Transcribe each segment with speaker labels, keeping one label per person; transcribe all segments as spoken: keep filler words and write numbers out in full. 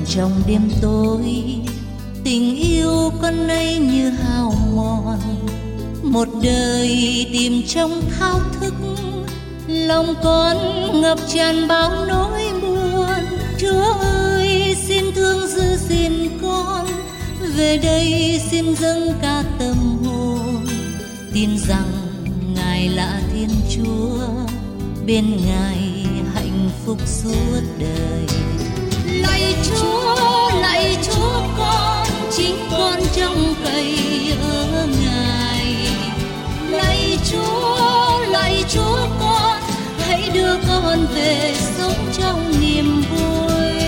Speaker 1: trong đêm tối, tình yêu con nay như hao mòn. Một đời tìm trong thao thức, lòng con ngập tràn bao nỗi buồn. Chúa ơi xin thương giữ gìn con, về đây xin dâng cả tâm hồn. Tin rằng Ngài là Thiên Chúa, bên Ngài hạnh phúc suốt đời. Lạy Chúa, lạy Chúa con, chính con trông cậy ở Ngài. Lạy Chúa, lạy Chúa con, hãy đưa con về sống trong niềm vui.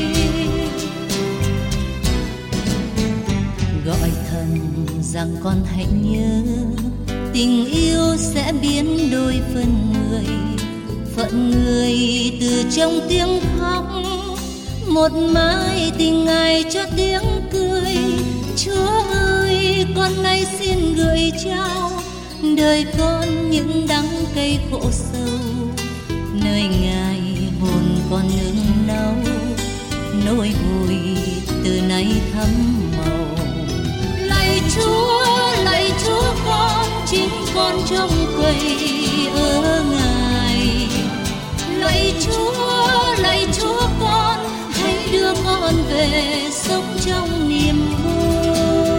Speaker 1: Gọi thần rằng con hãy nhớ, tình yêu sẽ biến đổi phần người. Phận người từ trong tiếng khóc, một mai tình Ngài cho tiếng cười. Chúa ơi con nay xin gửi trao đời con những đắng cay khổ sâu. Nơi Ngài hồn con nương náu, nỗi vui từ nay thắm màu. Lạy Chúa, lạy Chúa con, chính con trông cậy ở Ngài. Lạy Chúa, lạy Chúa con, hãy đưa con về sống trong niềm vui.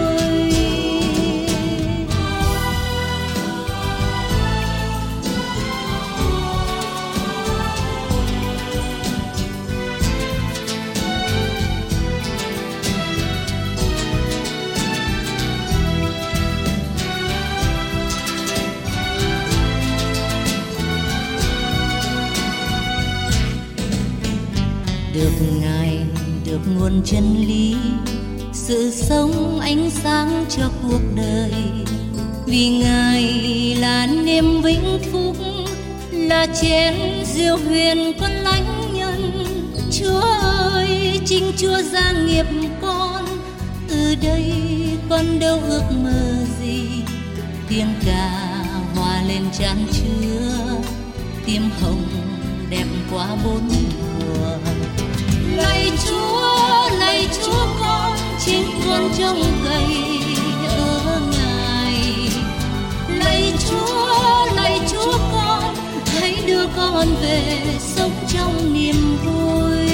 Speaker 1: Được Ngài, được nguồn chân lý, sự sống ánh sáng cho cuộc đời. Vì Ngài là niềm vĩnh phúc, là chén diệu huyền con lãnh nhân. Chúa ơi, chính Chúa gia nghiệp con, từ đây con đâu ước mơ gì. Tiếng ca hòa lên tràn chứa, tim hồng đẹp quá bốn mùa. Lạy Chúa, lạy Chúa con, chính con trông cậy ở Ngài. Lạy Chúa, lạy Chúa con, hãy đưa con về sống trong niềm vui.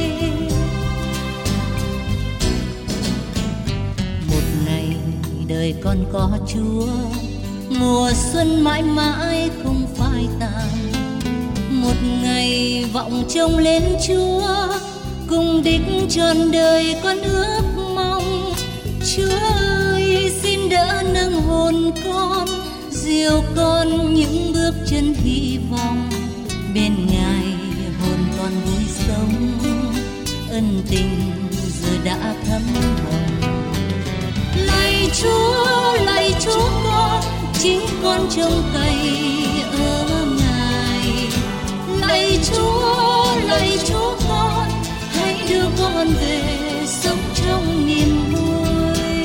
Speaker 1: Một ngày đời con có Chúa, mùa xuân mãi mãi không phai tàn. Một ngày vọng trông lên Chúa, cùng đích trọn đời con ước mong. Chúa ơi xin đỡ nâng hồn con, dìu con những bước chân hy vọng. Bên Ngài hồn con vui sống, ân tình giờ đã thấm hồng. Lạy Chúa, lạy Chúa con, chính con trông cậy ở Ngài. Lạy Chúa, lạy Chúa con, hãy đưa con về sống trong niềm vui.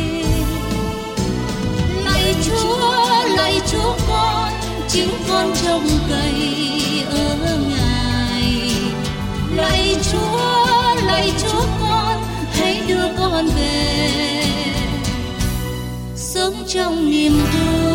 Speaker 1: Lạy Chúa, lạy Chúa con, chính con trông cậy ở Ngài. Lạy Chúa, lạy Chúa con, hãy đưa con về sống trong niềm vui.